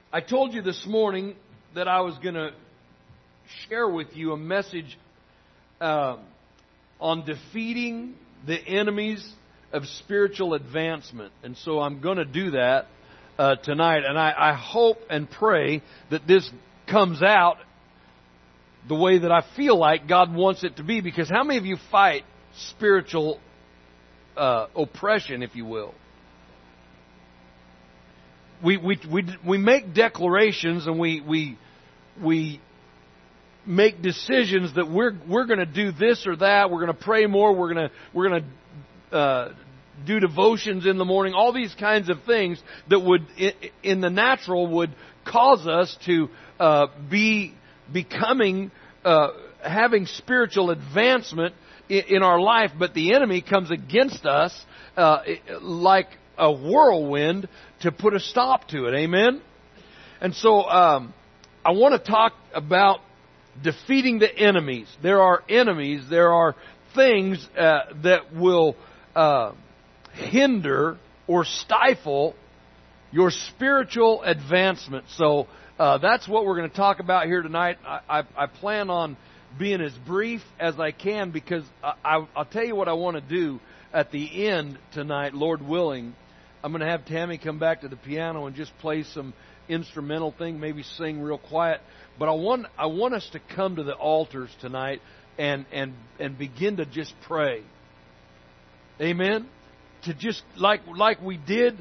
I told you this morning that I was going to share with you a message on defeating the enemies of spiritual advancement. And so I'm going to do that tonight. And I hope and pray that this comes out the way that I feel like God wants it to be. Because how many of you fight spiritual oppression, if you will? We make declarations and we make decisions that we're going to do this or that. We're going to pray more. We're going to do devotions in the morning. All these kinds of things that would, in the natural, would cause us to be becoming having spiritual advancement in our life. But the enemy comes against us like a whirlwind to put a stop to it. Amen? And so I want to talk about defeating the enemies. There are enemies. There are things that will hinder or stifle your spiritual advancement. So that's what we're going to talk about here tonight. I plan on being as brief as I can because I'll tell you what I want to do at the end tonight, Lord willing. I'm going to have Tammy come back to the piano and just play some instrumental thing, maybe sing real quiet. But I want us to come to the altars tonight and begin to just pray. Amen? To just like we did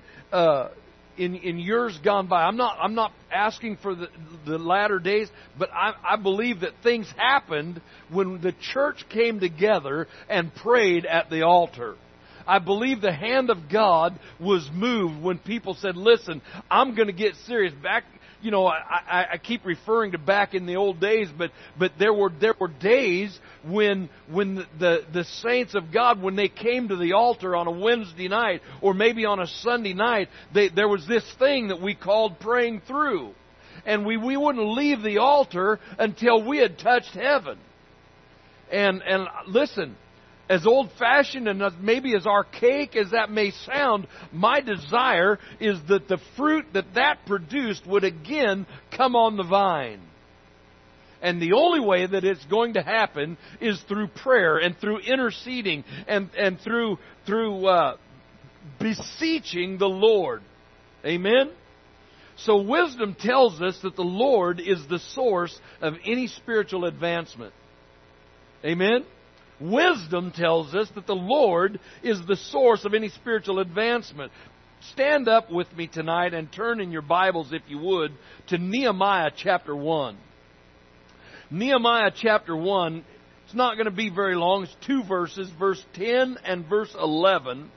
in years gone by. I'm not asking for the latter days, but I believe that things happened when the church came together and prayed at the altar. I believe the hand of God was moved when people said, listen, I'm going to get serious. Back, you know, I keep referring to back in the old days, but there were days when the saints of God, when they came to the altar on a Wednesday night or maybe on a Sunday night, there was this thing that we called praying through. And we wouldn't leave the altar until we had touched heaven. And listen, as old-fashioned and maybe as archaic as that may sound, my desire is that the fruit that produced would again come on the vine. And the only way that it's going to happen is through prayer and through interceding and through beseeching the Lord. Amen? So wisdom tells us that the Lord is the source of any spiritual advancement. Amen? Wisdom tells us that the Lord is the source of any spiritual advancement. Stand up with me tonight and turn in your Bibles, if you would, to Nehemiah chapter 1. Nehemiah chapter 1, it's not going to be very long. It's 2 verses, verse 10 and verse 11.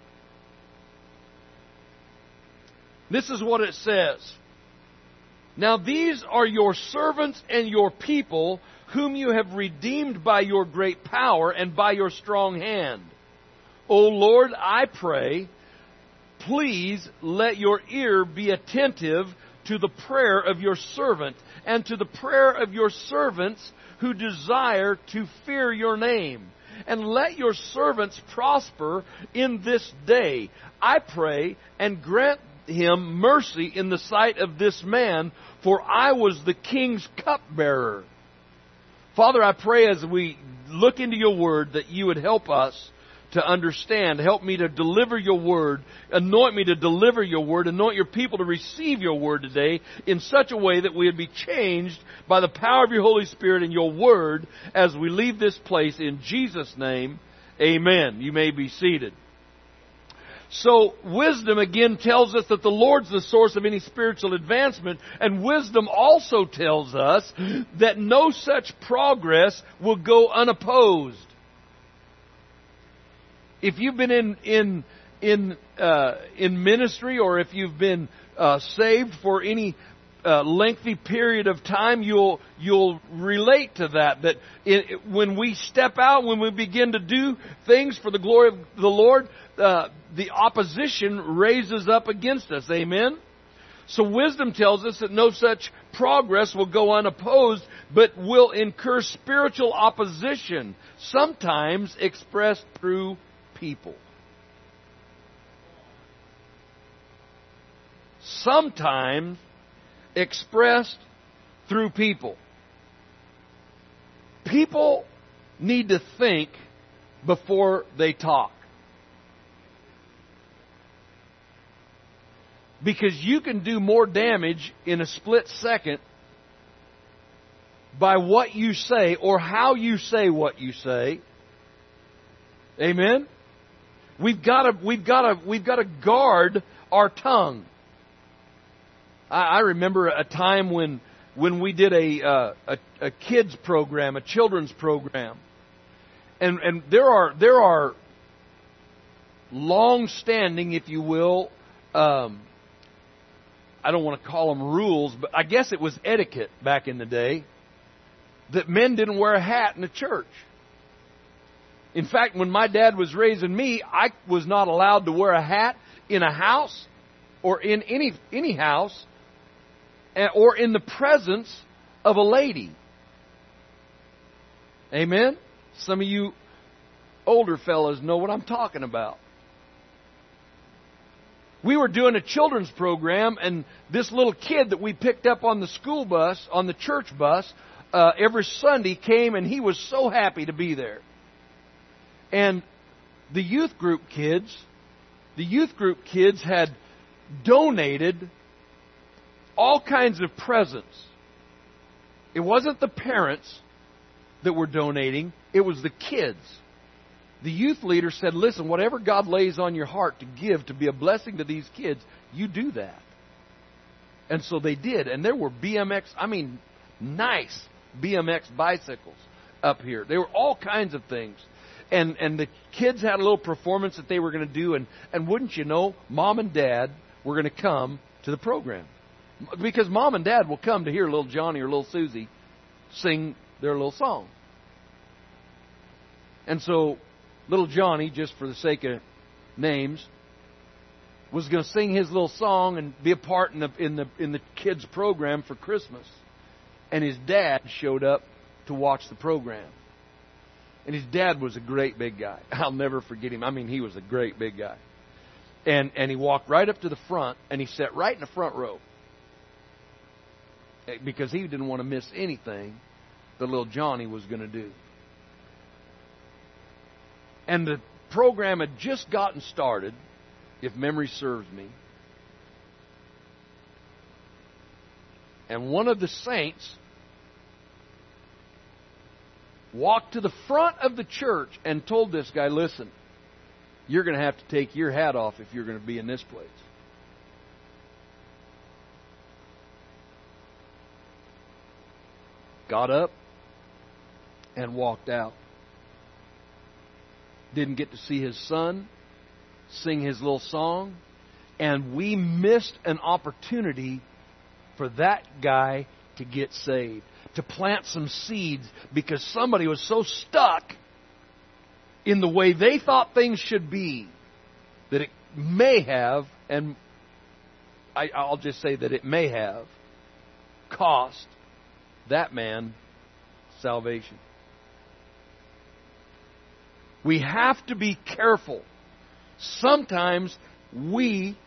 This is what it says. Now these are your servants and your people, whom you have redeemed by your great power and by your strong hand. O Lord, I pray, please let your ear be attentive to the prayer of your servant and to the prayer of your servants who desire to fear your name. And let your servants prosper in this day, I pray, and grant him mercy in the sight of this man, for I was the king's cupbearer. Father, I pray as we look into your word that you would help us to understand. Help me to deliver your word. Anoint me to deliver your word. Anoint your people to receive your word today in such a way that we would be changed by the power of your Holy Spirit and your word as we leave this place. In Jesus' name, amen. You may be seated. So wisdom again tells us that the Lord's the source of any spiritual advancement, and wisdom also tells us that no such progress will go unopposed. If you've been in ministry, or if you've been saved for any lengthy period of time, you'll relate to that. That when we step out, when we begin to do things for the glory of the Lord, the opposition raises up against us. Amen? So wisdom tells us that no such progress will go unopposed, but will incur spiritual opposition, sometimes expressed through people. Sometimes expressed through people. People need to think before they talk. Because you can do more damage in a split second by what you say or how you say what you say. Amen? We've got to guard our tongue. I remember a time when we did a kids program, a children's program, and there are long-standing, if you will, I don't want to call them rules, but I guess it was etiquette back in the day, that men didn't wear a hat in the church. In fact, when my dad was raising me, I was not allowed to wear a hat in a house or in any house or in the presence of a lady. Amen? Some of you older fellas know what I'm talking about. We were doing a children's program, and this little kid that we picked up on the school bus, on the church bus, every Sunday came, and he was so happy to be there. And the youth group kids had donated all kinds of presents. It wasn't the parents that were donating, it was the kids. The youth leader said, listen, whatever God lays on your heart to give to be a blessing to these kids, you do that. And so they did. And there were nice BMX bicycles up here. There were all kinds of things. And the kids had a little performance that they were going to do. And wouldn't you know, Mom and Dad were going to come to the program. Because Mom and Dad will come to hear little Johnny or little Susie sing their little song. And so little Johnny, just for the sake of names, was going to sing his little song and be a part in the kids' program for Christmas. And his dad showed up to watch the program. And his dad was a great big guy. I'll never forget him. I mean, he was a great big guy. And he walked right up to the front, and he sat right in the front row. Because he didn't want to miss anything that little Johnny was going to do. And the program had just gotten started, if memory serves me. And one of the saints walked to the front of the church and told this guy, listen, you're going to have to take your hat off if you're going to be in this place. Got up and walked out. Didn't get to see his son sing his little song. And we missed an opportunity for that guy to get saved, to plant some seeds, because somebody was so stuck in the way they thought things should be that it may have, and I'll just say that it may have cost that man salvation. We have to be careful. Sometimes we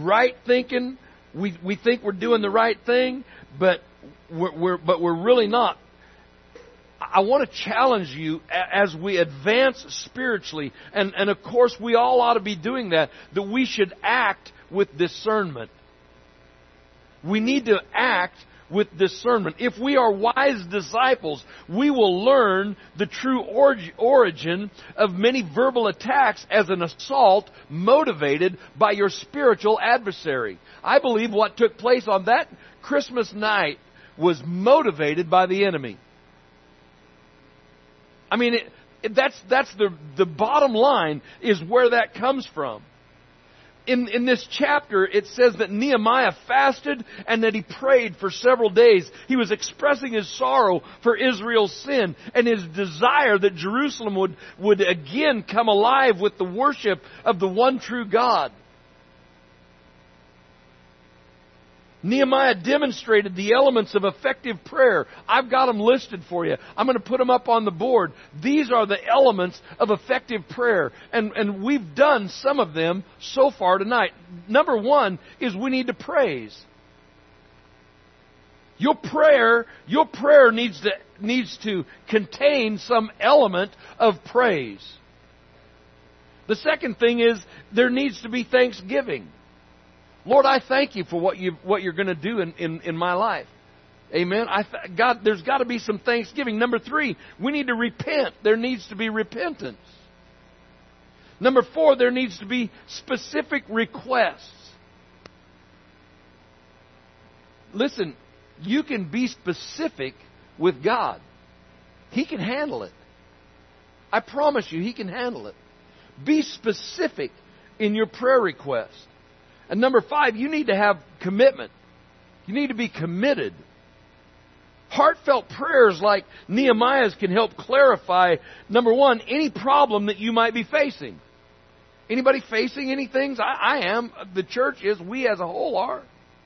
think we're doing the right thing, but we're really not. I want to challenge you as we advance spiritually, and of course we all ought to be doing that we should act with discernment. We need to act with discernment. If we are wise disciples, we will learn the true origin of many verbal attacks as an assault motivated by your spiritual adversary. I believe what took place on that Christmas night was motivated by the enemy. I mean, that's the bottom line, is where that comes from. In this chapter, it says that Nehemiah fasted and that he prayed for several days. He was expressing his sorrow for Israel's sin and his desire that Jerusalem would again come alive with the worship of the one true God. Nehemiah demonstrated the elements of effective prayer. I've got them listed for you. I'm going to put them up on the board. These are the elements of effective prayer. And we've done some of them so far tonight. Number one is we need to praise. Your prayer needs to contain some element of praise. The second thing is there needs to be thanksgiving. Lord, I thank you for what you're going to do in my life. Amen. God, there's got to be some thanksgiving. Number 3, we need to repent. There needs to be repentance. Number 4, there needs to be specific requests. Listen, you can be specific with God. He can handle it. I promise you, He can handle it. Be specific in your prayer request. And number 5, you need to have commitment. You need to be committed. Heartfelt prayers like Nehemiah's can help clarify, number 1, any problem that you might be facing. Anybody facing any things? I am. The church is. We as a whole are.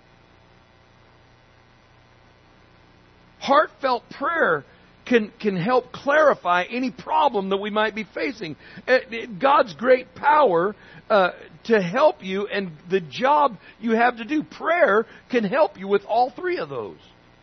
Heartfelt prayer can help clarify any problem that we might be facing. God's great power to help you, and the job you have to do. Prayer can help you with all 3 of those.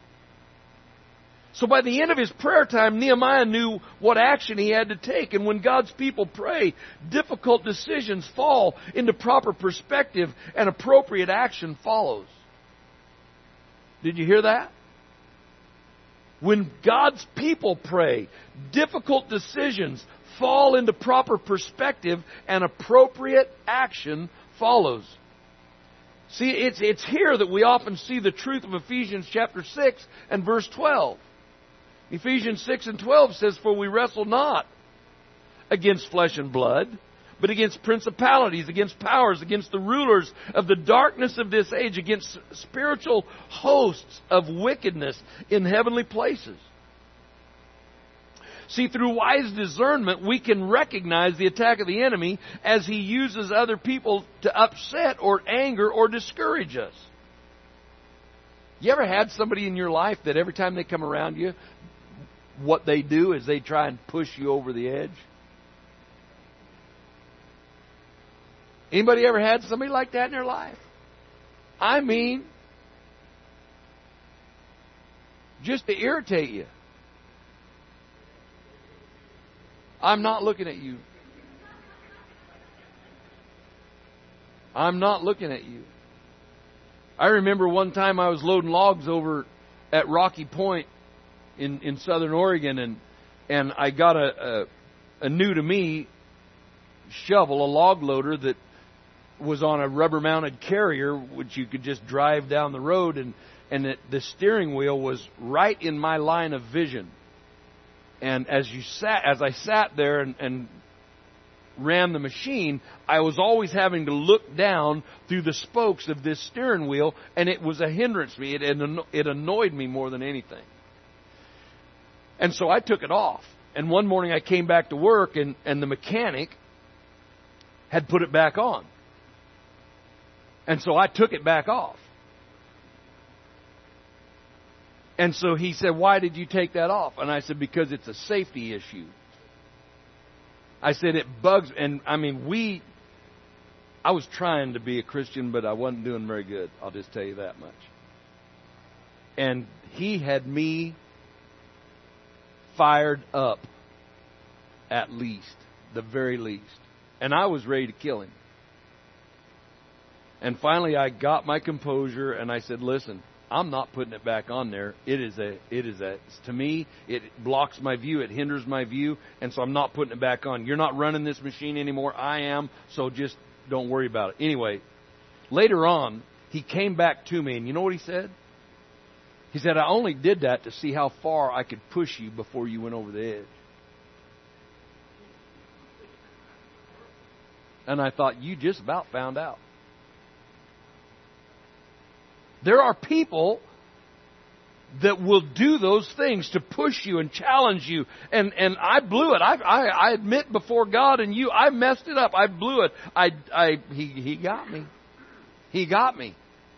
So by the end of his prayer time, Nehemiah knew what action he had to take. And when God's people pray, difficult decisions fall into proper perspective and appropriate action follows. Did you hear that? When God's people pray, difficult decisions fall into proper perspective and appropriate action follows. See, it's here that we often see the truth of Ephesians chapter 6 and verse 12. Ephesians 6 and 12 says, "For we wrestle not against flesh and blood, but against principalities, against powers, against the rulers of the darkness of this age, against spiritual hosts of wickedness in heavenly places." See, through wise discernment, we can recognize the attack of the enemy as he uses other people to upset or anger or discourage us. You ever had somebody in your life that every time they come around you, what they do is they try and push you over the edge? Anybody ever had somebody like that in their life? I mean, just to irritate you. I'm not looking at you. I'm not looking at you. I remember one time I was loading logs over at Rocky Point in southern Oregon, and I got a new to me shovel, a log loader that was on a rubber mounted carrier which you could just drive down the road, and the steering wheel was right in my line of vision. And as I sat there and ran the machine, I was always having to look down through the spokes of this steering wheel, and it was a hindrance to me. It annoyed me more than anything. And so I took it off. And one morning I came back to work, and the mechanic had put it back on. And so I took it back off. And so he said, "Why did you take that off?" And I said, "Because it's a safety issue." I said, "It bugs," and I mean, I was trying to be a Christian, but I wasn't doing very good. I'll just tell you that much. And he had me fired up, at least, the very least. And I was ready to kill him. And finally I got my composure and I said, "Listen, I'm not putting it back on there. To me, it blocks my view. It hinders my view. And so I'm not putting it back on. You're not running this machine anymore. I am. So just don't worry about it." Anyway, later on, he came back to me, and you know what he said? He said, "I only did that to see how far I could push you before you went over the edge." And I thought, you just about found out. There are people that will do those things to push you and challenge you. And I blew it. I admit before God and you, I messed it up. I blew it. He got me. He got me.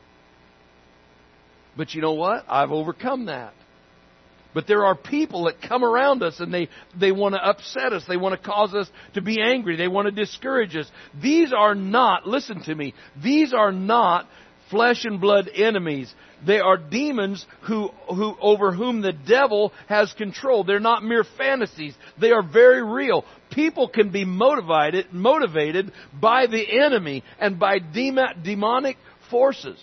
But you know what? I've overcome that. But there are people that come around us and they want to upset us. They want to cause us to be angry. They want to discourage us. These are not, listen to me, these are not flesh and blood enemies. They are demons who over whom the devil has control. They're not mere fantasies. They are very real. People can be motivated by the enemy and by demonic forces.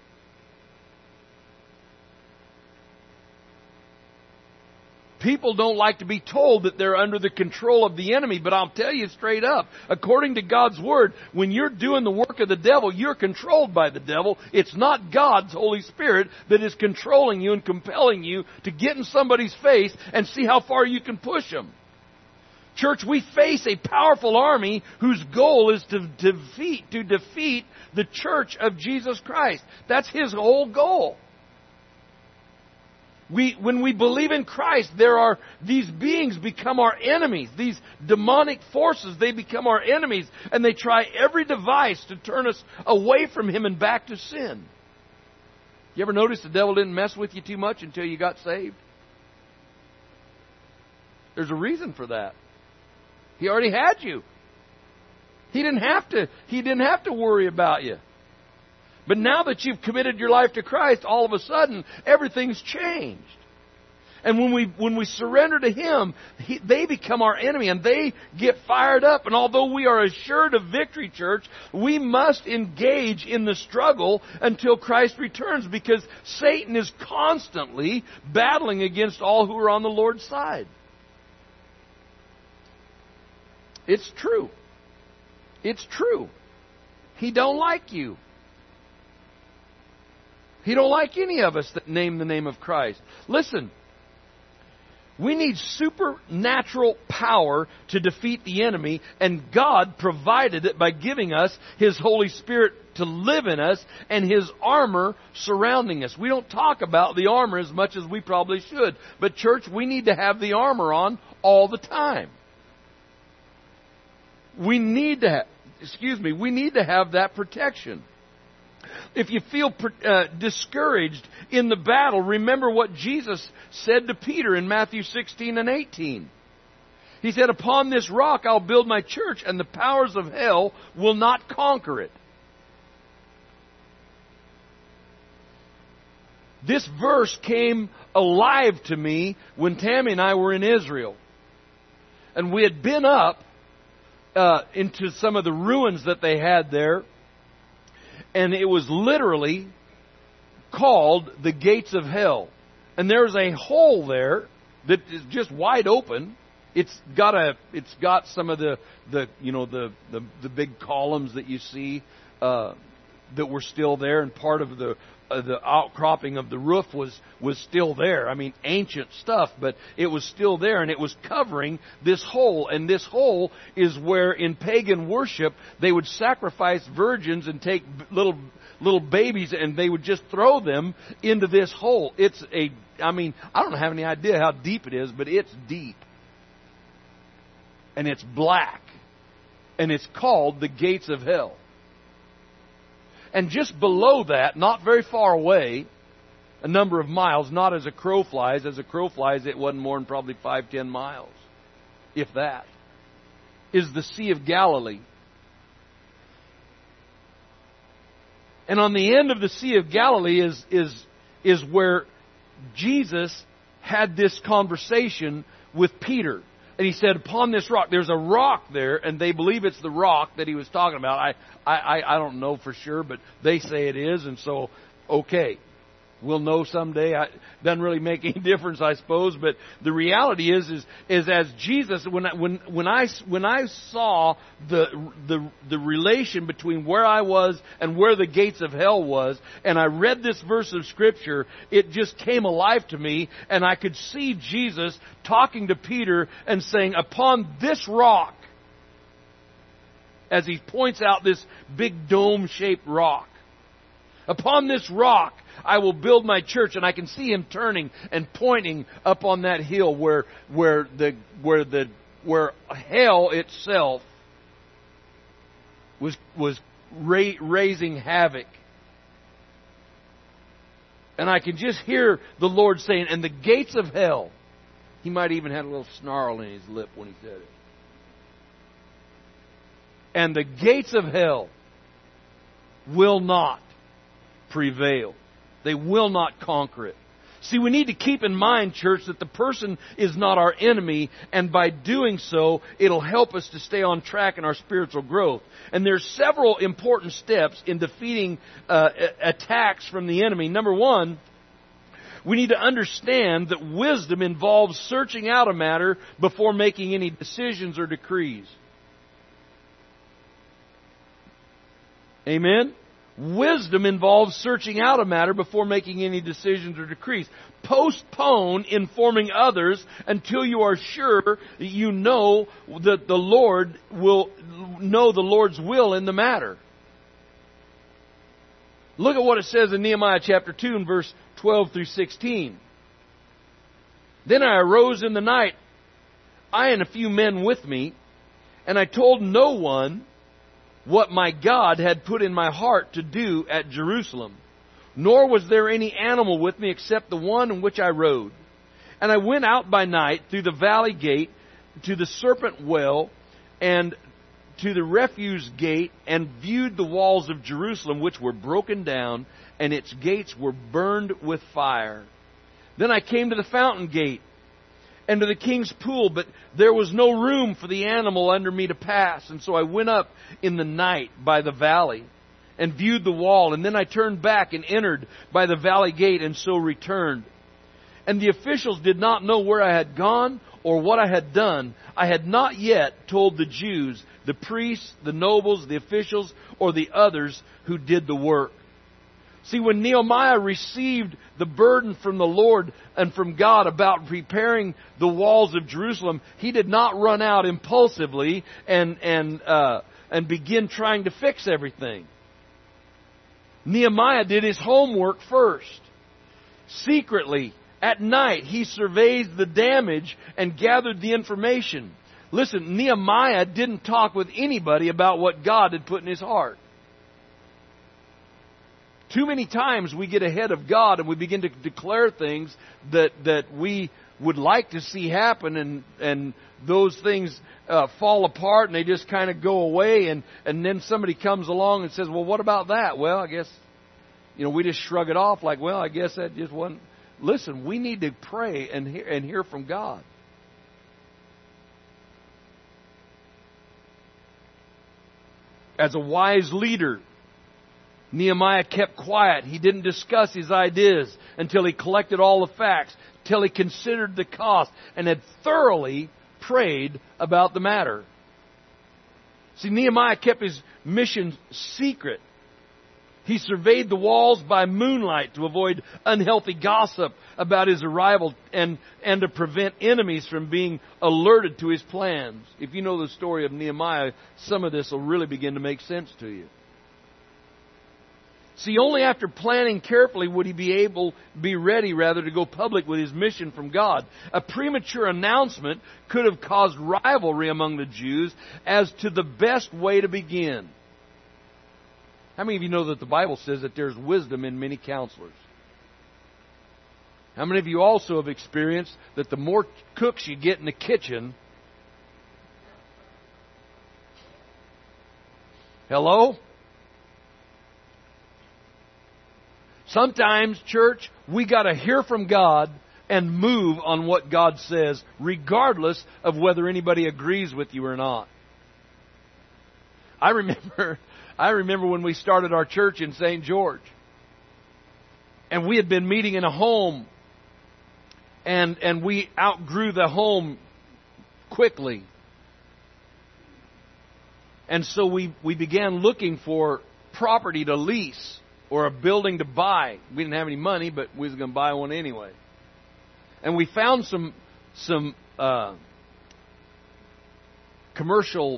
People don't like to be told that they're under the control of the enemy, but I'll tell you straight up, according to God's Word, when you're doing the work of the devil, you're controlled by the devil. It's not God's Holy Spirit that is controlling you and compelling you to get in somebody's face and see how far you can push them. Church, we face a powerful army whose goal is to defeat the church of Jesus Christ. That's His whole goal. When we believe in Christ, these beings become our enemies. These demonic forces, they become our enemies. And they try every device to turn us away from Him and back to sin. You ever notice the devil didn't mess with you too much until you got saved? There's a reason for that. He already had you. He didn't have to worry about you. But now that you've committed your life to Christ, all of a sudden, everything's changed. And when we surrender to Him, they become our enemy and they get fired up. And although we are assured of victory, church, we must engage in the struggle until Christ returns, because Satan is constantly battling against all who are on the Lord's side. It's true. It's true. He don't like you. He don't like any of us that name the name of Christ. Listen, we need supernatural power to defeat the enemy, and God provided it by giving us His Holy Spirit to live in us and His armor surrounding us. We don't talk about the armor as much as we probably should, but church, we need to have the armor on all the time. We need to have that protection. If you feel discouraged in the battle, remember what Jesus said to Peter in Matthew 16 and 18. He said, "Upon this rock I'll build my church, and the powers of hell will not conquer it." This verse came alive to me when Tammy and I were in Israel. And we had been up into some of the ruins that they had there. And it was literally called the gates of hell. And there's a hole there that is just wide open. It's got some of the big columns that you see that were still there, and part of the outcropping of the roof was still there. I mean, ancient stuff, but it was still there, and it was covering this hole. And this hole is where, in pagan worship, they would sacrifice virgins and take little babies, and they would just throw them into this hole. I don't have any idea how deep it is, but it's deep. And it's black. And it's called the gates of hell. And just below that, not very far away, a number of miles, not as a crow flies. As a crow flies, it wasn't more than probably 5-10 miles, if that, is the Sea of Galilee. And on the end of the Sea of Galilee is where Jesus had this conversation with Peter. And He said, "Upon this rock," there's a rock there, and they believe it's the rock that He was talking about. I don't know for sure, but they say it is, and so, okay. We'll know someday. It doesn't really make any difference, I suppose. But the reality is as Jesus, when I saw the relation between where I was and where the gates of hell was, and I read this verse of Scripture, it just came alive to me, and I could see Jesus talking to Peter and saying, "Upon this rock," as He points out this big dome-shaped rock. "Upon this rock I will build my church." And I can see Him turning and pointing up on that hill where hell itself was raising havoc. And I can just hear the Lord saying, "And the gates of hell." He might even had a little snarl in His lip when He said it. "And the gates of hell will not prevail. They will not conquer it. See, we need to keep in mind, church, that the person is not our enemy, and by doing so, it'll help us to stay on track in our spiritual growth. And there's several important steps in defeating attacks from the enemy. Number one, we need to understand that wisdom involves searching out a matter before making any decisions or decrees. Amen? Wisdom involves searching out a matter before making any decisions or decrees. Postpone informing others until you are sure that you know that the Lord will know the Lord's will in the matter. Look at what it says in Nehemiah chapter 2 and verse 12 through 16. Then I arose in the night, I and a few men with me, and I told no one what my God had put in my heart to do at Jerusalem. Nor was there any animal with me except the one in which I rode. And I went out by night through the valley gate to the serpent well and to the refuse gate, and viewed the walls of Jerusalem, which were broken down, and its gates were burned with fire. Then I came to the fountain gate and to the king's pool, but there was no room for the animal under me to pass. And so I went up in the night by the valley and viewed the wall. And then I turned back and entered by the valley gate, and so returned. And the officials did not know where I had gone or what I had done. I had not yet told the Jews, the priests, the nobles, the officials, or the others who did the work. See, when Nehemiah received the burden from the Lord and from God about preparing the walls of Jerusalem, he did not run out impulsively and begin trying to fix everything. Nehemiah did his homework first. Secretly, at night, he surveys the damage and gathered the information. Listen, Nehemiah didn't talk with anybody about what God had put in his heart. Too many times we get ahead of God and we begin to declare things that we would like to see happen, and those things fall apart and they just kind of go away, and then somebody comes along and says, well, what about that? Well, I guess, we just shrug it off like, well, I guess that just wasn't. Listen, we need to pray and hear from God. As a wise leader, Nehemiah kept quiet. He didn't discuss his ideas until he collected all the facts, till he considered the cost, and had thoroughly prayed about the matter. See, Nehemiah kept his mission secret. He surveyed the walls by moonlight to avoid unhealthy gossip about his arrival and to prevent enemies from being alerted to his plans. If you know the story of Nehemiah, some of this will really begin to make sense to you. See, only after planning carefully would he be ready to go public with his mission from God. A premature announcement could have caused rivalry among the Jews as to the best way to begin. How many of you know that the Bible says that there's wisdom in many counselors? How many of you also have experienced that the more cooks you get in the kitchen... Hello? Sometimes, church, we got to hear from God and move on what God says, regardless of whether anybody agrees with you or not. I remember when we started our church in St. George, and we had been meeting in a home, and we outgrew the home quickly. And so we began looking for property to lease or a building to buy. We didn't have any money, but we was going to buy one anyway. And we found some commercial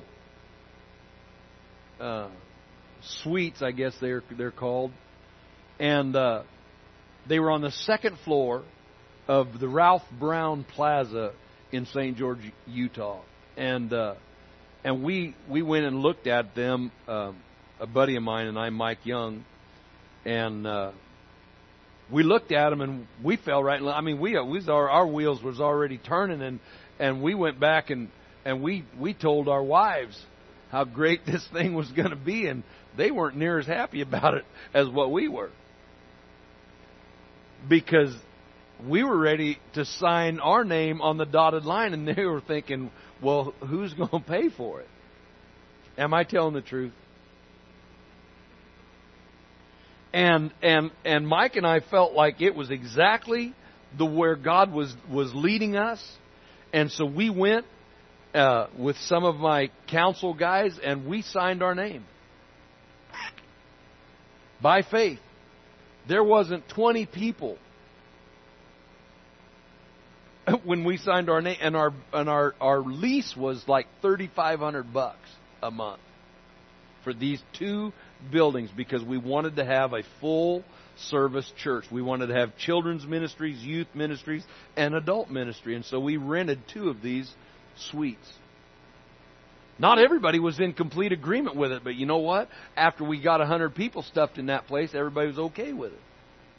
suites, I guess they're called, and they were on the second floor of the Ralph Brown Plaza in St. George, Utah, and we went and looked at them. A buddy of mine and I, Mike Young, and we looked at them and we fell right. I mean, our wheels was already turning, and we went back and we told our wives how great this thing was going to be, and they weren't near as happy about it as what we were. because we were ready to sign our name on the dotted line, and they were thinking, well, who's going to pay for it? Am I telling the truth? And Mike and I felt like it was exactly where God was leading us. And so we went with some of my council guys, and we signed our name. By faith. There wasn't 20 people when we signed our name, and our lease was like $3,500 a month for these 2 buildings, because we wanted to have a full service church. We wanted to have children's ministries, youth ministries, and adult ministry. And so we rented 2 of these suites. Not everybody was in complete agreement with it, but you know what? After we got 100 people stuffed in that place, everybody was okay with it.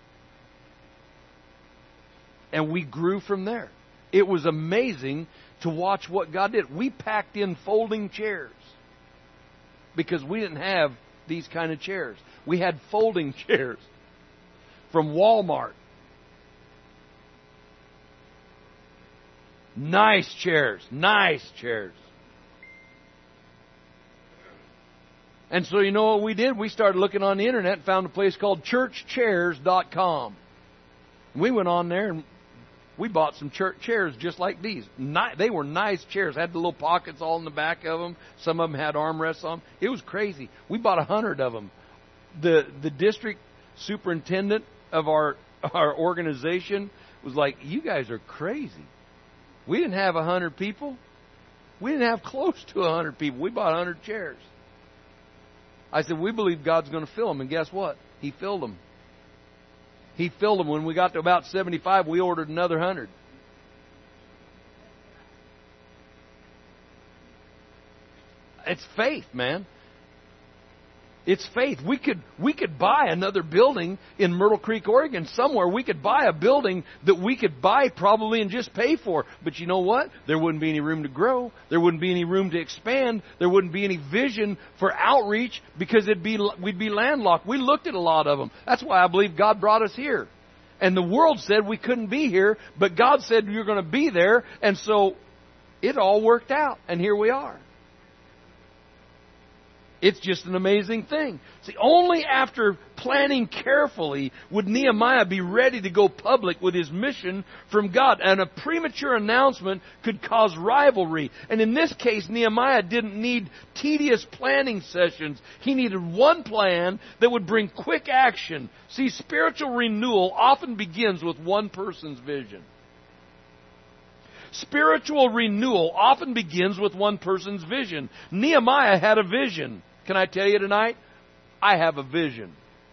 And we grew from there. It was amazing to watch what God did. We packed in folding chairs because we didn't have these kind of chairs. We had folding chairs from Walmart. Nice chairs. Nice chairs. And so you know what we did? We started looking on the internet and found a place called churchchairs.com. We went on there and we bought some church chairs just like these. They were nice chairs. Had the little pockets all in the back of them. Some of them had armrests on them. It was crazy. We bought 100 of them. The district superintendent of our organization was like, you guys are crazy. We didn't have 100 people. We didn't have close to 100 people. We bought 100 chairs. I said, we believe God's going to fill them. And guess what? He filled them. He filled them. When we got to about 75, we ordered another 100. It's faith, man. It's faith. We could buy another building in Myrtle Creek, Oregon, somewhere. We could buy a building that we could buy probably and just pay for. But you know what? There wouldn't be any room to grow. There wouldn't be any room to expand. There wouldn't be any vision for outreach because we'd be landlocked. We looked at a lot of them. That's why I believe God brought us here. And the world said we couldn't be here, but God said you're going to be there. And so it all worked out. And here we are. It's just an amazing thing. See, only after planning carefully would Nehemiah be ready to go public with his mission from God. And a premature announcement could cause rivalry. And in this case, Nehemiah didn't need tedious planning sessions. He needed one plan that would bring quick action. See, spiritual renewal often begins with one person's vision. Spiritual renewal often begins with one person's vision. Nehemiah had a vision. Can I tell you tonight? I have a vision.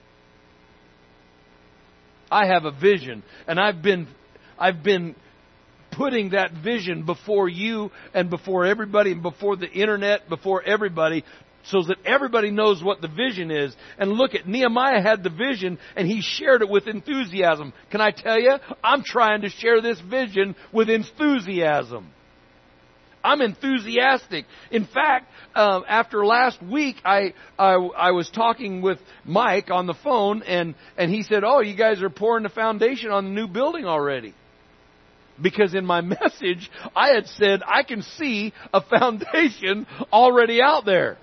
I have a vision. And I've been putting that vision before you and before everybody and before the internet, before everybody, so that everybody knows what the vision is. And look at, Nehemiah had the vision and he shared it with enthusiasm. Can I tell you? I'm trying to share this vision with enthusiasm. I'm enthusiastic. In fact, after last week, I was talking with Mike on the phone, and he said, "Oh, you guys are pouring the foundation on the new building already." Because in my message, I had said, I can see a foundation already out there.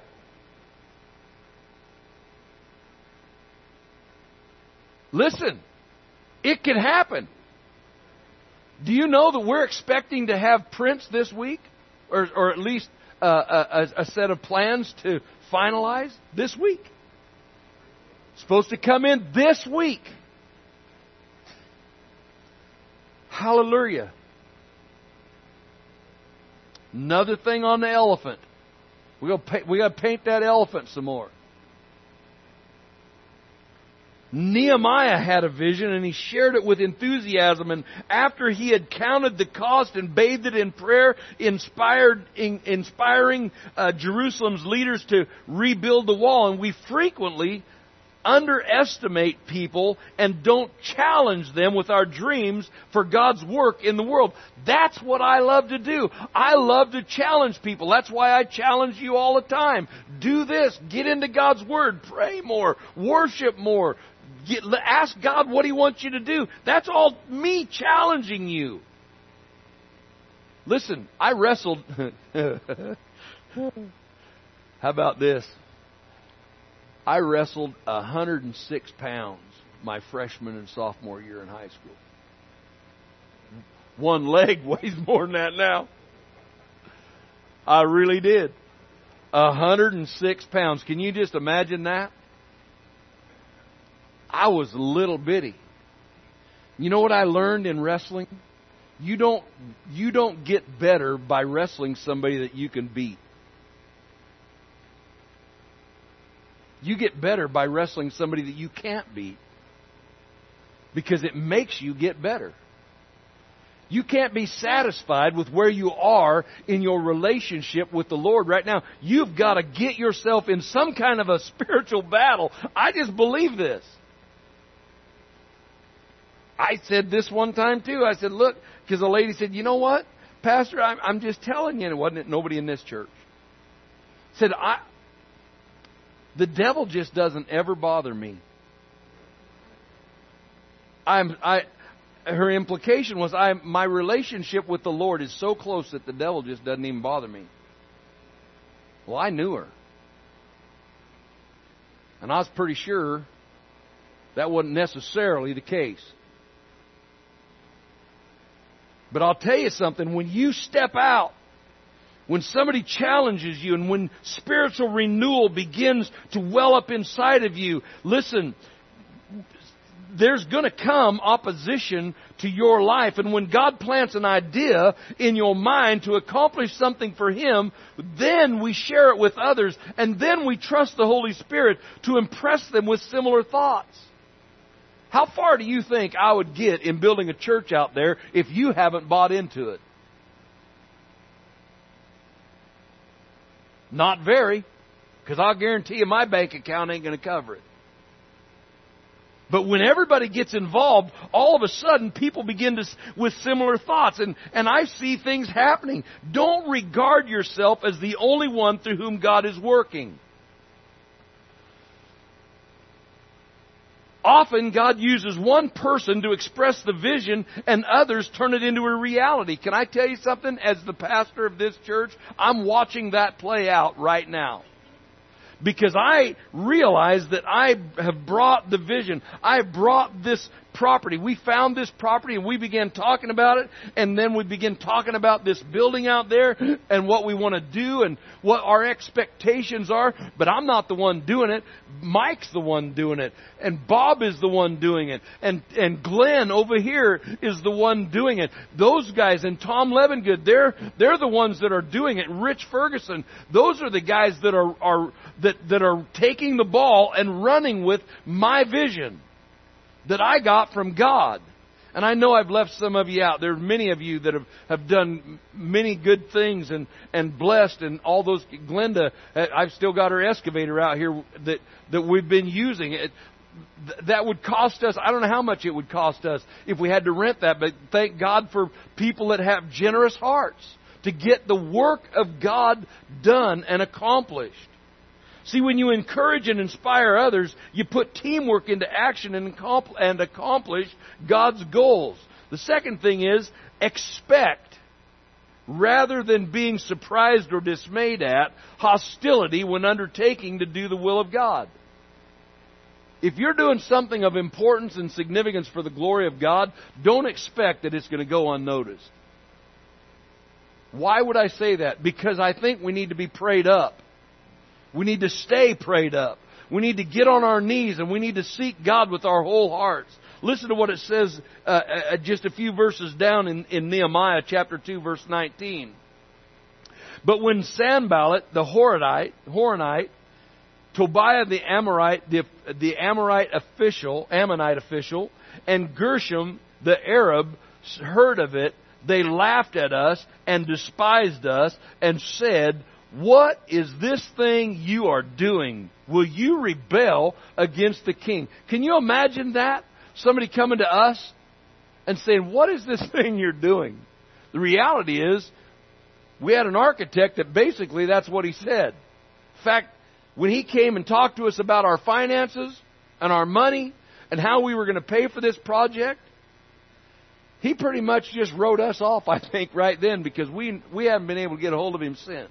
Listen, it can happen. Do you know that we're expecting to have prints this week? Or at least a set of plans to finalize this week. It's supposed to come in this week. Hallelujah. Another thing on the elephant. We got to paint that elephant some more. Nehemiah had a vision and he shared it with enthusiasm, and after he had counted the cost and bathed it in prayer, inspiring Jerusalem's leaders to rebuild the wall. And we frequently underestimate people and don't challenge them with our dreams for God's work in the world. That's what I love to do. I love to challenge people. That's why I challenge you all the time. Do this. Get into God's Word. Pray more. Worship more. Ask God what He wants you to do. That's all me challenging you. Listen, I wrestled. How about this? I wrestled 106 pounds my freshman and sophomore year in high school. One leg weighs more than that now. I really did. 106 pounds. Can you just imagine that? I was little bitty. You know what I learned in wrestling? You don't get better by wrestling somebody that you can beat. You get better by wrestling somebody that you can't beat. Because it makes you get better. You can't be satisfied with where you are in your relationship with the Lord right now. You've got to get yourself in some kind of a spiritual battle. I just believe this. I said this one time too. I said, look, because the lady said, you know what, Pastor, I'm just telling you, and it wasn't nobody in this church. Said, the devil just doesn't ever bother me. Her implication was my relationship with the Lord is so close that the devil just doesn't even bother me. Well, I knew her. And I was pretty sure that wasn't necessarily the case. But I'll tell you something, when you step out, when somebody challenges you, and when spiritual renewal begins to well up inside of you, listen, there's going to come opposition to your life. And when God plants an idea in your mind to accomplish something for Him, then we share it with others, and then we trust the Holy Spirit to impress them with similar thoughts. How far do you think I would get in building a church out there if you haven't bought into it? Not very, because I'll guarantee you my bank account ain't going to cover it. But when everybody gets involved, all of a sudden people begin with similar thoughts. And I see things happening. Don't regard yourself as the only one through whom God is working. Often God uses one person to express the vision and others turn it into a reality. Can I tell you something? As the pastor of this church, I'm watching that play out right now. Because I realize that I have brought the vision. I brought this property. We found this property and we began talking about it. And then we began talking about this building out there and what we want to do and what our expectations are. But I'm not the one doing it. Mike's the one doing it. And Bob is the one doing it. And Glenn over here is the one doing it. Those guys and Tom Levengood, they're the ones that are doing it. Rich Ferguson, those are the guys that are taking the ball and running with my vision that I got from God. And I know I've left some of you out. There are many of you that have done many good things and blessed and all those. Glenda, I've still got her excavator out here that we've been using. That would cost us, I don't know how much it would cost us if we had to rent that, but thank God for people that have generous hearts to get the work of God done and accomplished. See, when you encourage and inspire others, you put teamwork into action and accomplish God's goals. The second thing is, expect, rather than being surprised or dismayed at, hostility when undertaking to do the will of God. If you're doing something of importance and significance for the glory of God, don't expect that it's going to go unnoticed. Why would I say that? Because I think we need to be prayed up. We need to stay prayed up. We need to get on our knees and we need to seek God with our whole hearts. Listen to what it says just a few verses down in Nehemiah chapter 2 verse 19. But when Sanballat the Horonite, Tobiah the Ammonite official, and Gershom the Arab heard of it, they laughed at us and despised us and said, "What is this thing you are doing? Will you rebel against the king?" Can you imagine that? Somebody coming to us and saying, "What is this thing you're doing?" The reality is, we had an architect that basically that's what he said. In fact, when he came and talked to us about our finances and our money, and how we were going to pay for this project, he pretty much just wrote us off, I think, right then, because we haven't been able to get a hold of him since.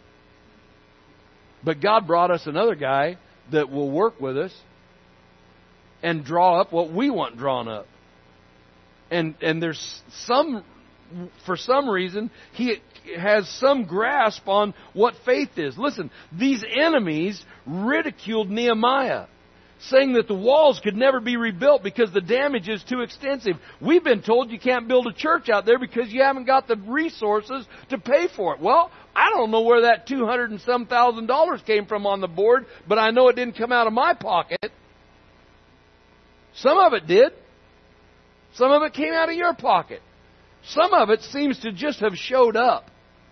But God brought us another guy that will work with us and draw up what we want drawn up. And there's for some reason, he has some grasp on what faith is. Listen, these enemies ridiculed Nehemiah, saying that the walls could never be rebuilt because the damage is too extensive. We've been told you can't build a church out there because you haven't got the resources to pay for it. Well, I don't know where that $200 and some thousand came from on the board, but I know it didn't come out of my pocket. Some of it did. Some of it came out of your pocket. Some of it seems to just have showed up.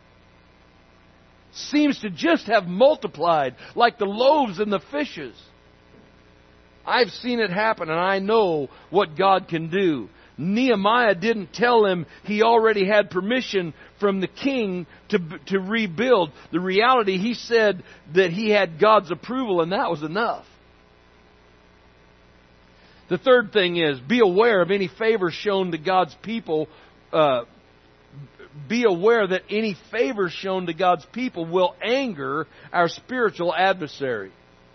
Seems to just have multiplied like the loaves and the fishes. I've seen it happen, and I know what God can do. Nehemiah didn't tell him he already had permission from the king to rebuild. The reality, he said that he had God's approval, and that was enough. The third thing is, be aware of any favor shown to God's people. Be aware that any favor shown to God's people will anger our spiritual adversary.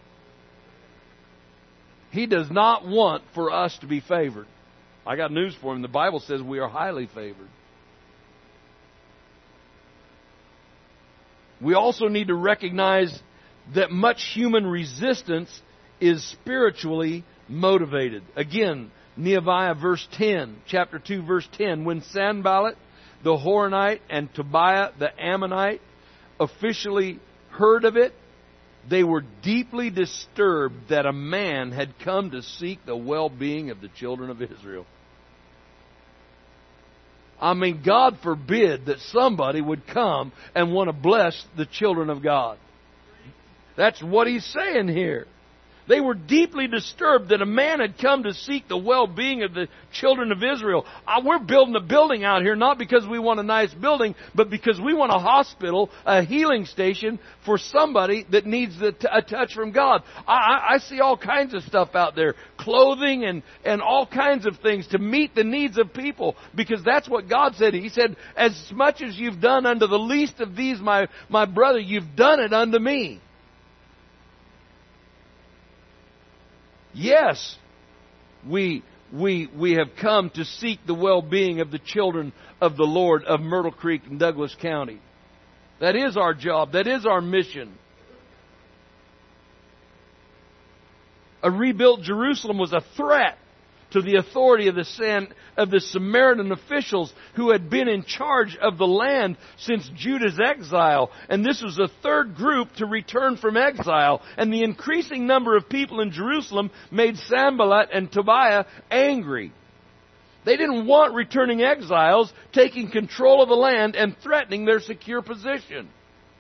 He does not want for us to be favored. I got news for him. The Bible says we are highly favored. We also need to recognize that much human resistance is spiritually motivated. Again, Nehemiah chapter 2, verse 10. When Sanballat, the Horonite, and Tobiah, the Ammonite, officially heard of it, they were deeply disturbed that a man had come to seek the well-being of the children of Israel. I mean, God forbid that somebody would come and want to bless the children of God. That's what he's saying here. They were deeply disturbed that a man had come to seek the well-being of the children of Israel. We're building a building out here not because we want a nice building, but because we want a hospital, a healing station for somebody that needs a touch from God. I see all kinds of stuff out there, clothing and all kinds of things to meet the needs of people, because that's what God said. He said, as much as you've done unto the least of these, my brother, you've done it unto me. Yes, we have come to seek the well-being of the children of the Lord of Myrtle Creek and Douglas County. That is our job. That is our mission. A rebuilt Jerusalem was a threat to the authority of the Samaritan officials who had been in charge of the land since Judah's exile. And this was the third group to return from exile. And the increasing number of people in Jerusalem made Sanballat and Tobiah angry. They didn't want returning exiles taking control of the land and threatening their secure position.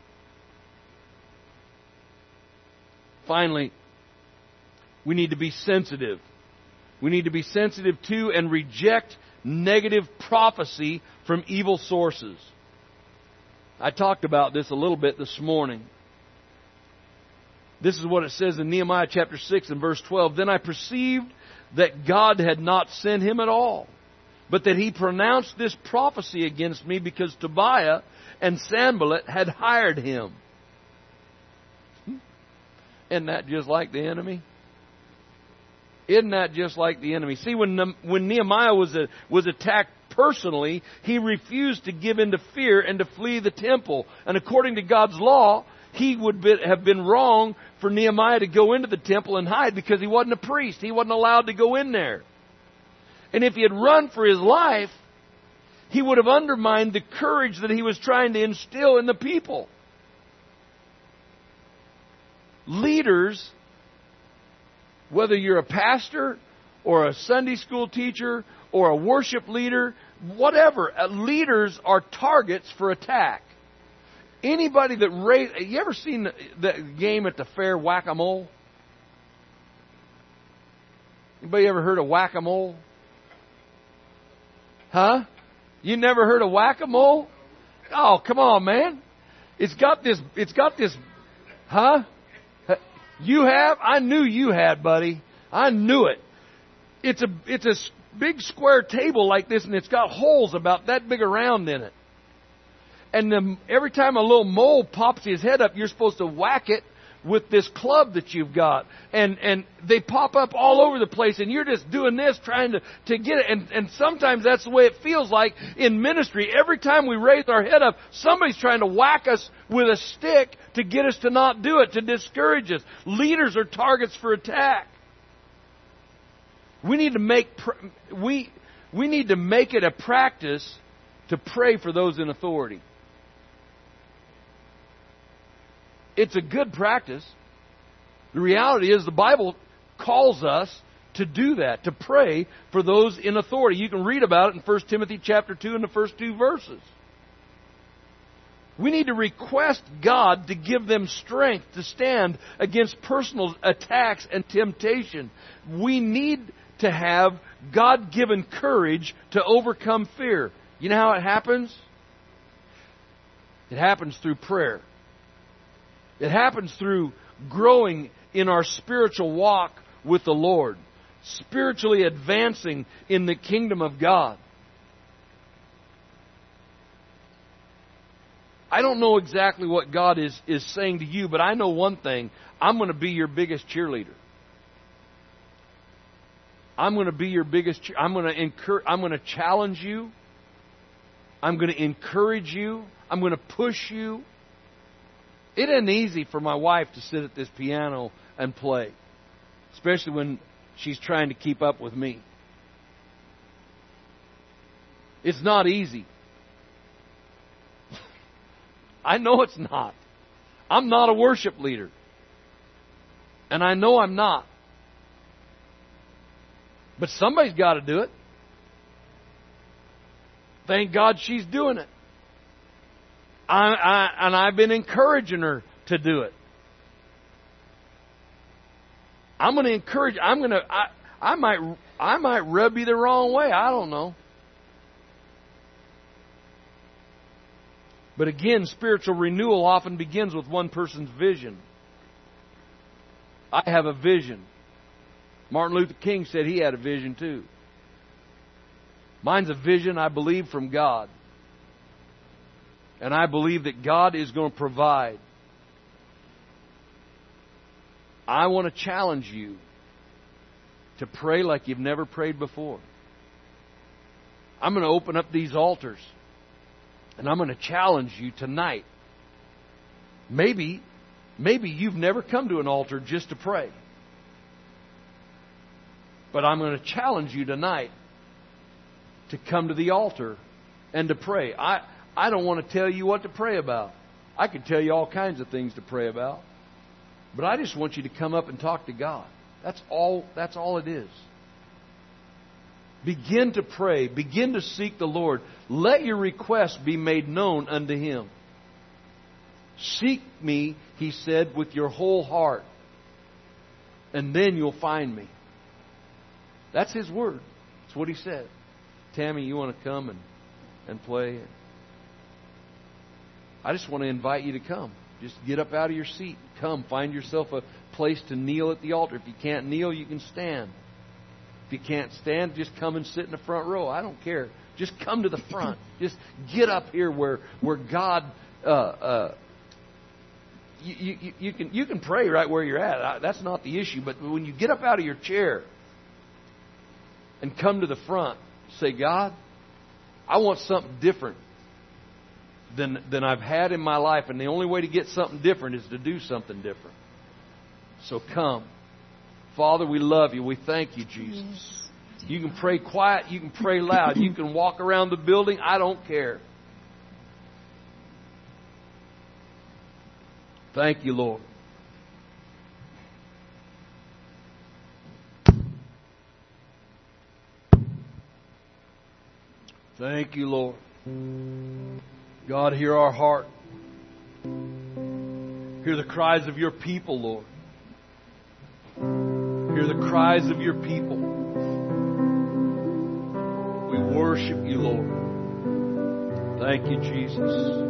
Finally, we need to be sensitive. We need to be sensitive to and reject negative prophecy from evil sources. I talked about this a little bit this morning. This is what it says in Nehemiah chapter 6 and verse 12. Then I perceived that God had not sent him at all, but that he pronounced this prophecy against me because Tobiah and Sanballat had hired him. Isn't that just like the enemy? Isn't that just like the enemy? See, when Nehemiah was attacked personally, he refused to give in to fear and to flee the temple. And according to God's law, he would have been wrong for Nehemiah to go into the temple and hide because he wasn't a priest. He wasn't allowed to go in there. And if he had run for his life, he would have undermined the courage that he was trying to instill in the people. Leaders, whether you're a pastor or a Sunday school teacher or a worship leader, whatever, leaders are targets for attack. Anybody that you ever seen the game at the fair, Whack-A-Mole? Anybody ever heard of Whack-A-Mole? Huh? You never heard of Whack-A-Mole? Oh, come on, man. It's got this, huh? You have? I knew you had, buddy. I knew it. It's a big square table like this, and it's got holes about that big around in it. And every time a little mole pops his head up, you're supposed to whack it with this club that you've got. And they pop up all over the place, and you're just doing this, trying to get it. And sometimes that's the way it feels like in ministry. Every time we raise our head up, somebody's trying to whack us with a stick to get us to not do it, to discourage us. Leaders are targets for attack. We need to make it a practice to pray for those in authority. It's a good practice. The reality is the Bible calls us to do that, to pray for those in authority. You can read about it in 1 Timothy chapter 2 in the first 2 verses. We need to request God to give them strength to stand against personal attacks and temptation. We need to have God-given courage to overcome fear. You know how it happens? It happens through prayer. It happens through growing in our spiritual walk with the Lord, spiritually advancing in the kingdom of God. I don't know exactly what God is saying to you, but I know one thing. I'm going to be your biggest cheerleader. I'm going to be your biggest I'm going to challenge you. I'm going to encourage you. I'm going to push you. It isn't easy for my wife to sit at this piano and play, especially when she's trying to keep up with me. It's not easy. I know it's not. I'm not a worship leader. And I know I'm not. But somebody's got to do it. Thank God she's doing it. And I've been encouraging her to do it. I'm going to encourage. I might rub you the wrong way. I don't know. But again, spiritual renewal often begins with one person's vision. I have a vision. Martin Luther King said he had a vision too. Mine's a vision, I believe, from God. And I believe that God is going to provide. I want to challenge you to pray like you've never prayed before. I'm going to open up these altars. And I'm going to challenge you tonight. Maybe you've never come to an altar just to pray. But I'm going to challenge you tonight to come to the altar and to pray. I don't want to tell you what to pray about. I could tell you all kinds of things to pray about. But I just want you to come up and talk to God. That's all it is. Begin to pray. Begin to seek the Lord. Let your requests be made known unto Him. Seek me, He said, with your whole heart. And then you'll find me. That's His word. That's what He said. Tammy, you want to come and play? I just want to invite you to come. Just get up out of your seat. Come. Find yourself a place to kneel at the altar. If you can't kneel, you can stand. If you can't stand, just come and sit in the front row. I don't care. Just come to the front. Just get up here where God. You can pray right where you're at. That's not the issue. But when you get up out of your chair and come to the front, say, God, I want something different than I've had in my life, and the only way to get something different is to do something different. So come. Father, we love you. We thank you, Jesus. You can pray quiet. You can pray loud. You can walk around the building. I don't care. Thank you, Lord. Thank you, Lord. God, hear our heart. Hear the cries of your people, Lord. Hear the cries of your people. We worship you, Lord. Thank you, Jesus.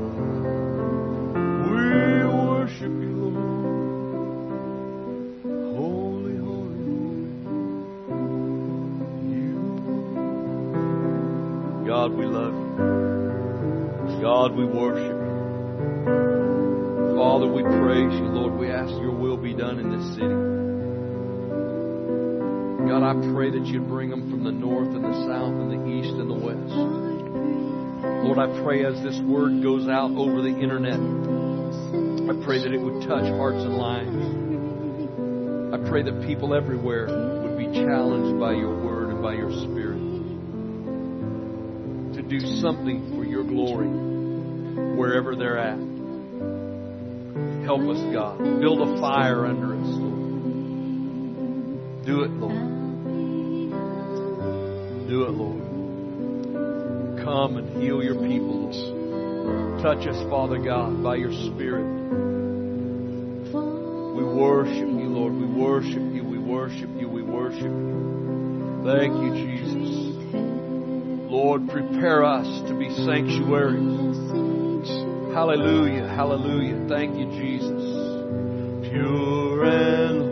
We worship you, Lord. God, we love you. God, we worship you. Father, we praise you. Lord, we ask your will be done in this city. God, I pray that you'd bring them from the north and the south and the east and the west. Lord, I pray as this word goes out over the internet, I pray that it would touch hearts and lives. I pray that people everywhere would be challenged by your word and by your spirit to do something for your glory wherever they're at. Help us, God. Build a fire under us, Lord. Do it, Lord. Do it, Lord. Come and heal your people, Lord. Touch us, Father God, by your Spirit. We worship you, Lord. We worship you. We worship you. We worship you. Thank you, Jesus. Lord, prepare us to be sanctuaries. Hallelujah. Hallelujah. Thank you, Jesus. Pure and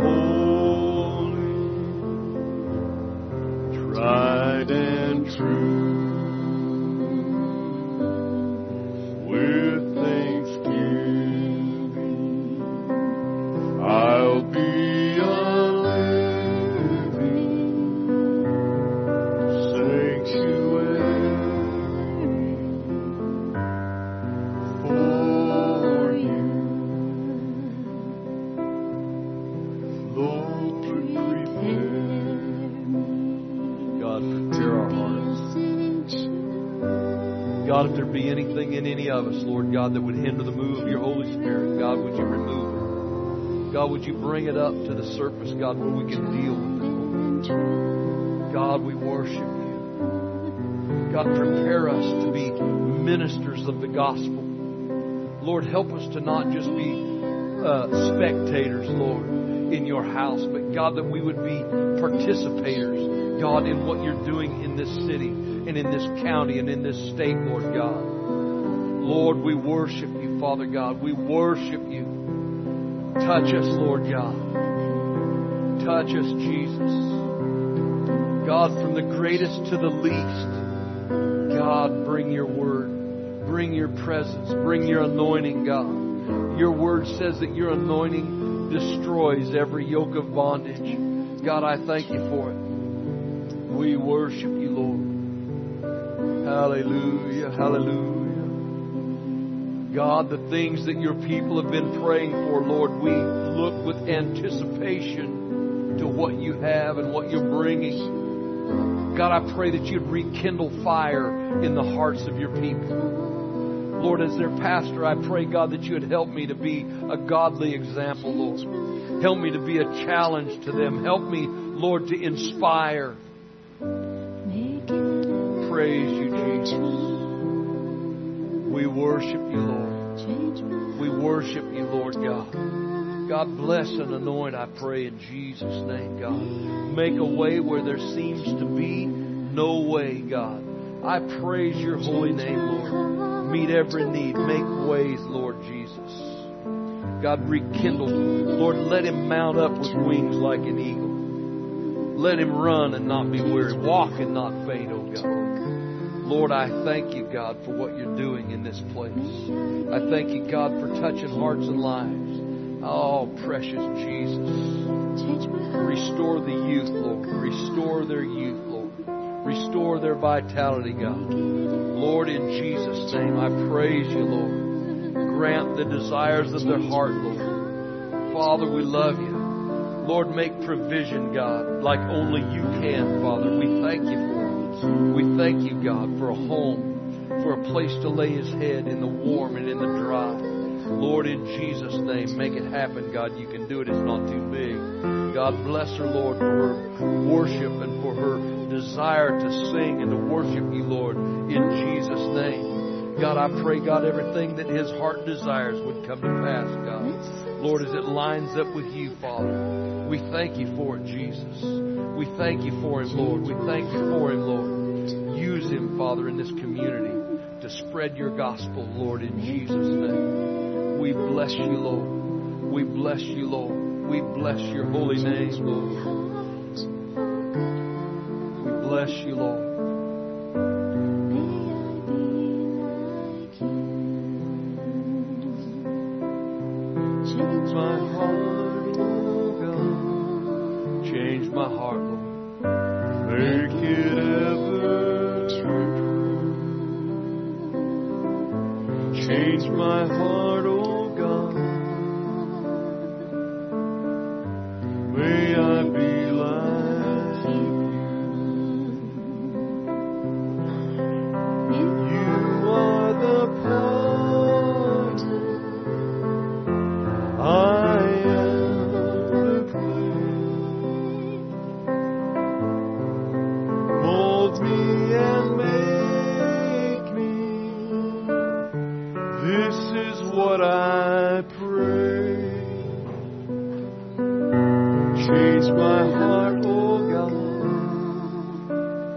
holy, tried and true. God, if there be anything in any of us, Lord God, that would hinder the move of your Holy Spirit, God, would you remove it? God, would you bring it up to the surface, God, where we can deal with it? God, we worship you. God, prepare us to be ministers of the gospel. Lord, help us to not just be spectators, Lord, in your house, but God, that we would be participators, God, in what you're doing in this city and in this county and in this state, Lord God. Lord, we worship you, Father God. We worship you. Touch us, Lord God. Touch us, Jesus. God, from the greatest to the least, God, bring your word. Bring your presence. Bring your anointing, God. Your word says that your anointing destroys every yoke of bondage. God, I thank you for it. We worship you, Lord. Hallelujah, hallelujah. God, the things that your people have been praying for, Lord, we look with anticipation to what you have and what you're bringing. God, I pray that you'd rekindle fire in the hearts of your people. Lord, as their pastor, I pray, God, that you would help me to be a godly example, Lord. Help me to be a challenge to them. Help me, Lord, to inspire. Praise you, Jesus. We worship you, Lord. We worship you, Lord God. God, bless and anoint, I pray, in Jesus' name, God. Make a way where there seems to be no way, God. I praise your holy name, Lord. Meet every need. Make ways, Lord Jesus. God, rekindle. Lord, let him mount up with wings like an eagle. Let him run and not be weary. Walk and not faint, oh God. Lord, I thank you, God, for what you're doing in this place. I thank you, God, for touching hearts and lives. Oh, precious Jesus. Restore the youth, Lord. Restore their youth, Lord. Restore their vitality, God. Lord, in Jesus' name, I praise you, Lord. Grant the desires of their heart, Lord. Father, we love you. Lord, make provision, God, like only you can, Father. We thank you for it. We thank you, God, for a home, for a place to lay his head in the warm and in the dry. Lord, in Jesus' name, make it happen, God. You can do it. It's not too big. God, bless her, Lord, for her worship and for her desire to sing and to worship you, Lord, in Jesus' name. God, I pray, God, everything that his heart desires would come to pass, God. Lord, as it lines up with you, Father. We thank you for it, Jesus. We thank you for him, Lord. We thank you for him, Lord. Use him, Father, in this community to spread your gospel, Lord, in Jesus' name. We bless you, Lord. We bless you, Lord. We bless your holy name, Lord. We bless you, Lord.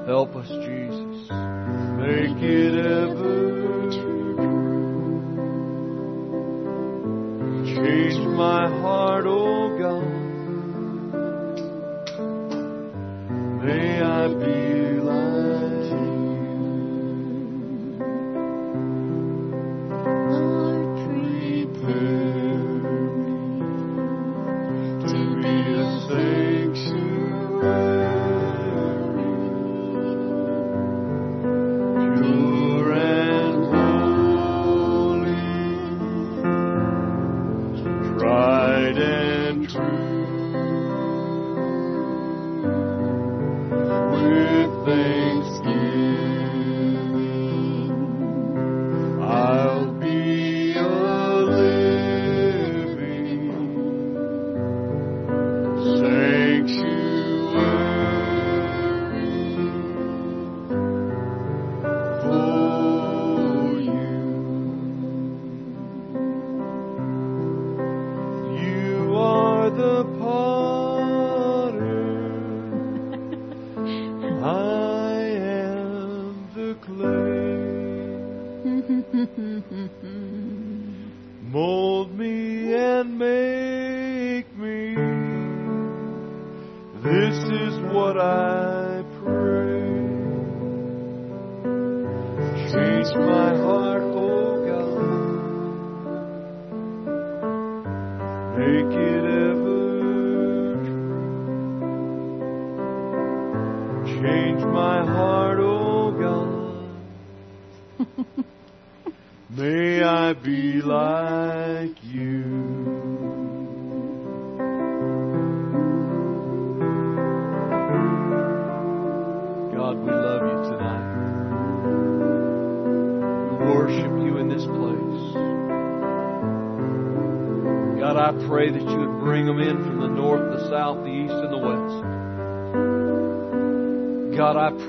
Help us, Jesus. Make it ever true. Change my heart, oh God. May I be like you. Lord, prepare me to be a sanctuary. Pure and holy, tried and true, with thanksgiving, I'll be a living sanctuary for you. You are the potter, I am the clay. Mold me and make me. This is what I pray. Change my heart, oh God. Make it ever true. Change my heart, oh God. May I be like you. God, we love you tonight. We worship you in this place. God, I pray that you would bring them in from the north, the south, the east, and the west. God, I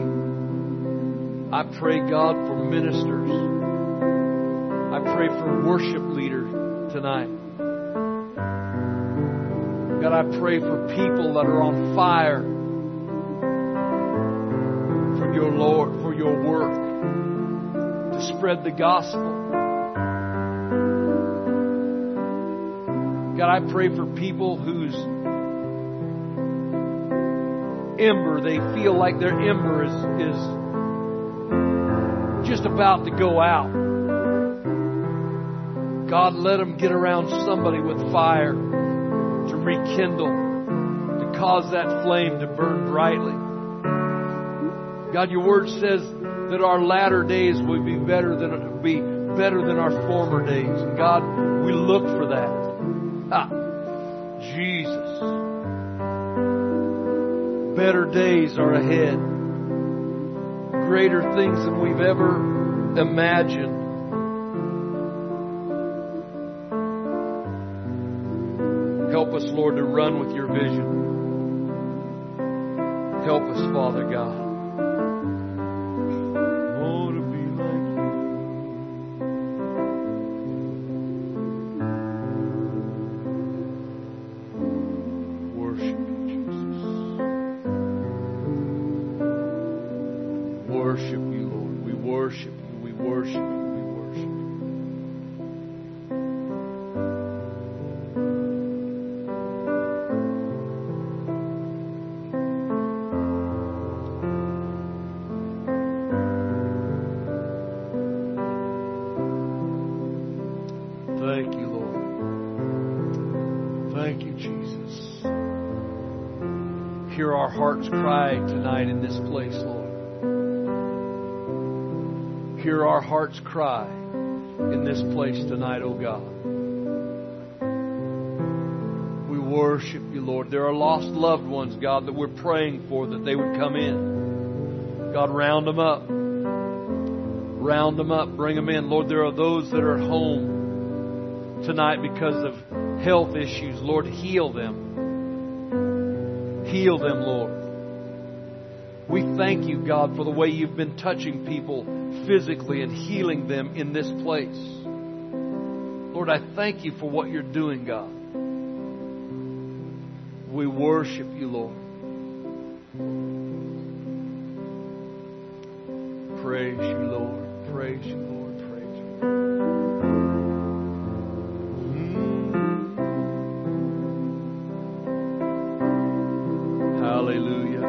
pray, God, for ministers. I pray for worship leaders tonight. God, I pray for people that are on fire for your Lord, for your work, to spread the gospel. God, I pray for people whose ember, they feel like their ember is just about to go out. God, let them get around somebody with fire to rekindle, to cause that flame to burn brightly. God, your word says that our latter days will be better than our former days. And God, we look for that. Jesus. Better days are ahead. Greater things than we've ever imagined. Help us, Lord, to run with your vision. Help us, Father God. Oh, to be like you. Worship you, Jesus. Worship you, Lord. We worship you. We worship you. We worship you. Thank you, Lord. Thank you, Jesus. Hear our hearts cry tonight in this place, Lord. Hear our hearts cry in this place tonight, oh God. We worship you, Lord. There are lost loved ones, God, that we're praying for, that they would come in. God, round them up. Round them up. Bring them in. Lord, there are those that are at home tonight because of health issues. Lord, heal them. Heal them, Lord. We thank you, God, for the way you've been touching people physically and healing them in this place. Lord, I thank you for what you're doing, God. We worship you, Lord. Praise you, Lord. Praise you. Hallelujah.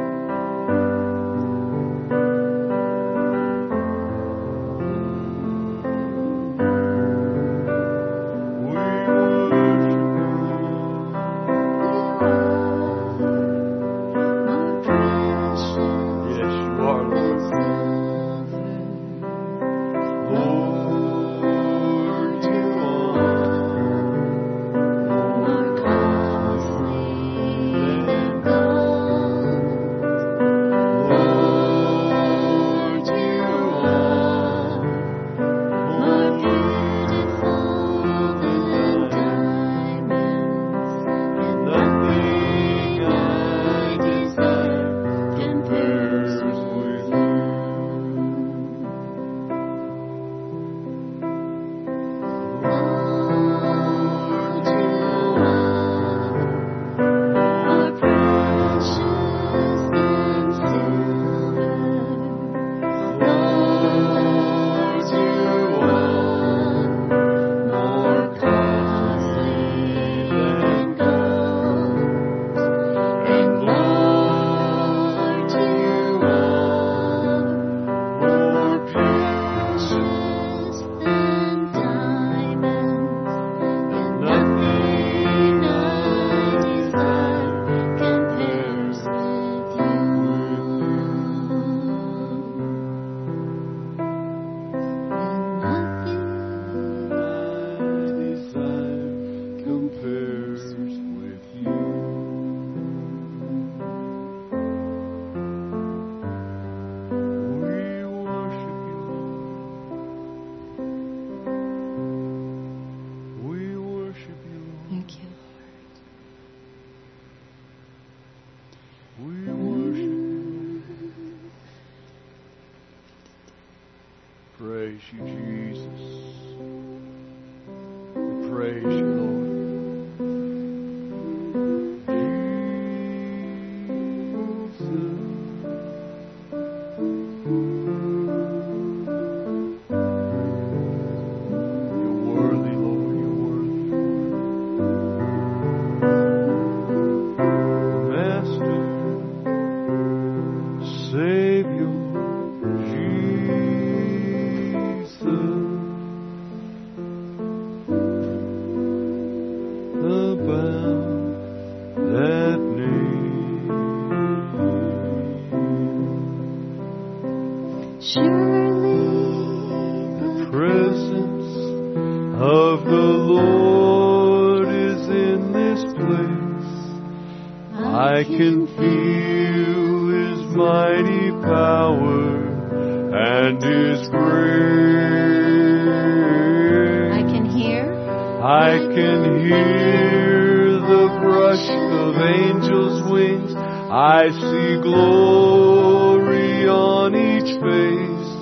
Praise you, Jesus. We praise you, Lord. You're worthy, Lord. You're worthy. Master, Savior, I can feel His mighty power and His grace. I can hear the brush of angels' wings. I see glory on each face.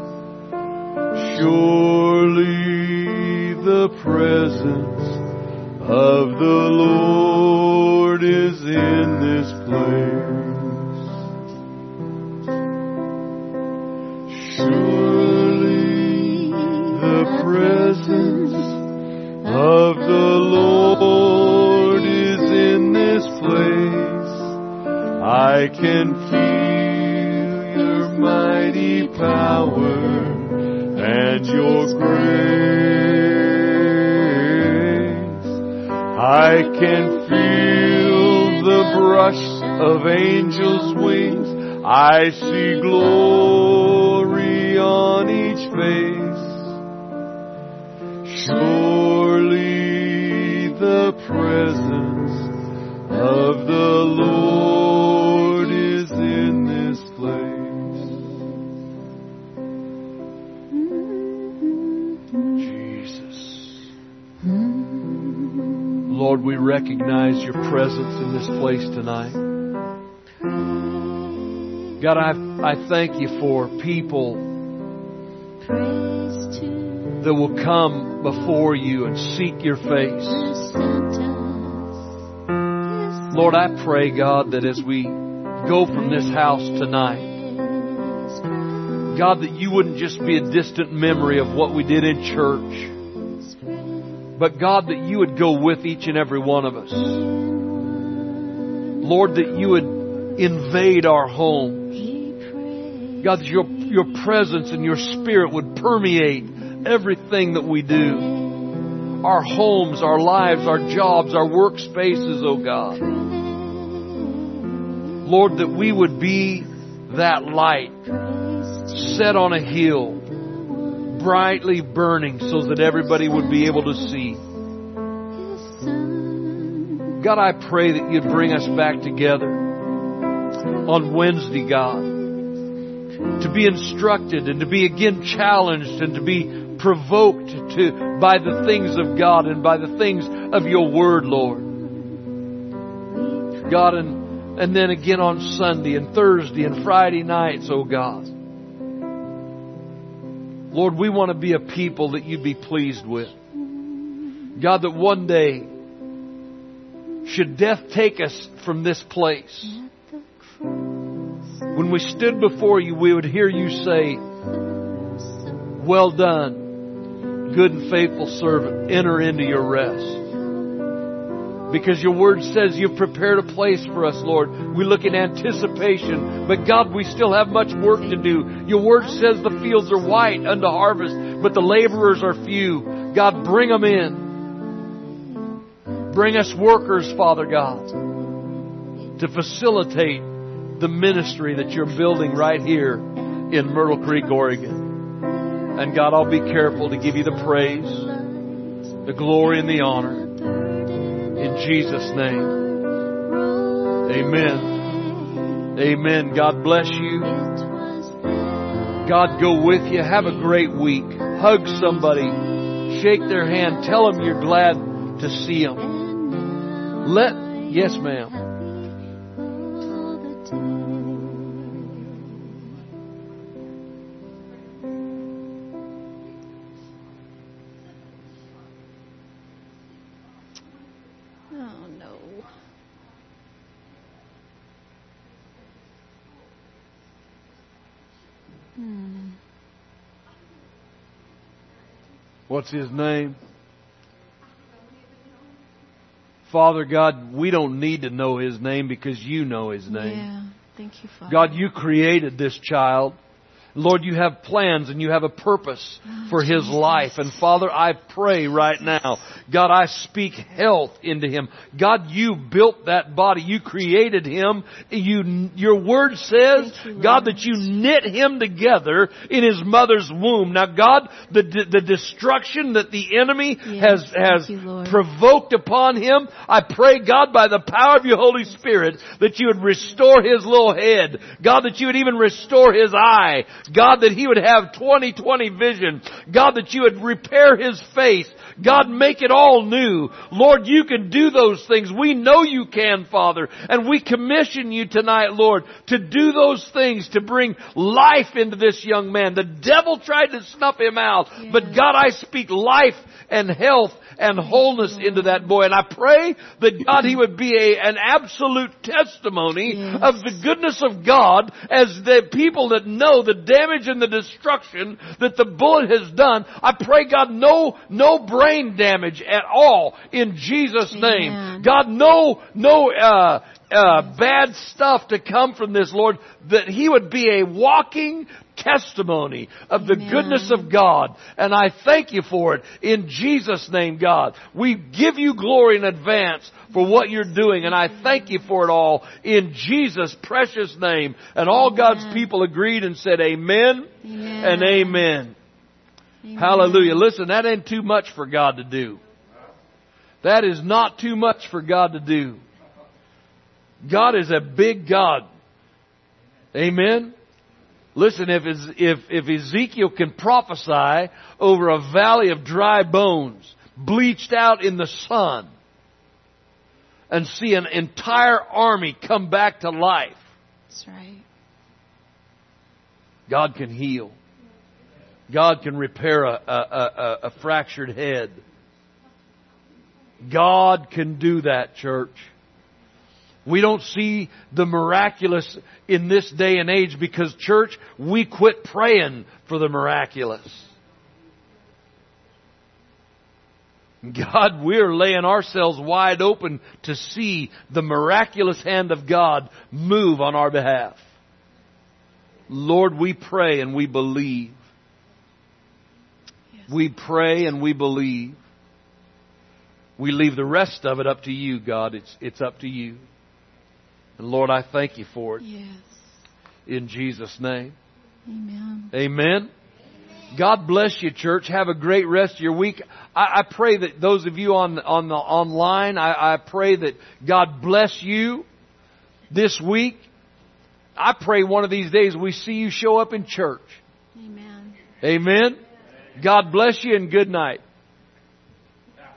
Surely the presence of the Lord is in this place. Surely the presence of the Lord is in this place. I can feel your mighty power and your grace. I can feel the brush of angels' wings. I see glory on each face. Surely the presence of the Lord is in this place. Jesus. Lord, we recognize your presence in this place tonight. God, I thank you for people that will come before you and seek your face. Lord, I pray, God, that as we go from this house tonight, God, that You wouldn't just be a distant memory of what we did in church, but God, that You would go with each and every one of us. Lord, that You would invade our homes. God, that Your presence and Your Spirit would permeate everything that we do. Our homes, our lives, our jobs, our workspaces, oh God. Lord, that we would be that light set on a hill, brightly burning so that everybody would be able to see. God, I pray that You'd bring us back together on Wednesday, God, to be instructed and to be again challenged and to be provoked by the things of God and by the things of Your Word, Lord. God, and then again on Sunday and Thursday and Friday nights, oh God. Lord, we want to be a people that You'd be pleased with. God, that one day, should death take us from this place, when we stood before You, we would hear You say, "Well done, good and faithful servant. Enter into Your rest." Because Your Word says You've prepared a place for us, Lord. We look in anticipation. But God, we still have much work to do. Your Word says the fields are white unto harvest, but the laborers are few. God, bring them in. Bring us workers, Father God, to facilitate the ministry that You're building right here in Myrtle Creek, Oregon. And God, I'll be careful to give You the praise, the glory, and the honor. In Jesus' name. Amen. Amen. God bless you. God go with you. Have a great week. Hug somebody. Shake their hand. Tell them you're glad to see them. Yes, ma'am. What's his name? Father God, we don't need to know his name because You know his name. Yeah, thank You, Father. God, You created this child. Lord, You have plans and You have a purpose for his life. And Father, I pray right now, God, I speak health into him. God, You built that body. You created him. Your Word says, God, that You knit him together in his mother's womb. Now, God, the destruction that the enemy has provoked upon him, I pray, God, by the power of Your Holy Spirit, that You would restore his little head. God, that You would even restore his eye. God, that he would have 20/20 vision. God, that You would repair his face. God, make it all new. Lord, You can do those things. We know You can, Father. And we commission You tonight, Lord, to do those things, to bring life into this young man. The devil tried to snuff him out. Yes. But God, I speak life and health and wholeness into that boy. And I pray that, God, he would be an absolute testimony of the goodness of God as the people that know the damage and the destruction that the bullet has done. I pray, God, no brain damage at all in Jesus' name. God, no bad stuff to come from this, Lord, that he would be a walking testimony of the goodness of God. And I thank You for it in Jesus' name, God. We give You glory in advance for what You're doing, and I thank You for it all in Jesus' precious name. And all God's people agreed and said amen, and amen. Hallelujah. Listen, that ain't too much for God to do. That is not too much for God to do. God is a big God. Amen. Listen, if Ezekiel can prophesy over a valley of dry bones, bleached out in the sun, and see an entire army come back to life. That's right. God can heal. God can repair a fractured head. God can do that, church. We don't see the miraculous in this day and age because, church, we quit praying for the miraculous. God, we're laying ourselves wide open to see the miraculous hand of God move on our behalf. Lord, we pray and we believe. Yes. We pray and we believe. We leave the rest of it up to you, God. It's up to you. And Lord, I thank you for it. Yes. In Jesus' name. Amen. Amen. God bless you, church. Have a great rest of your week. I pray that those of you on the online, I pray that God bless you this week. I pray one of these days we see you show up in church. Amen. Amen. God bless you and good night.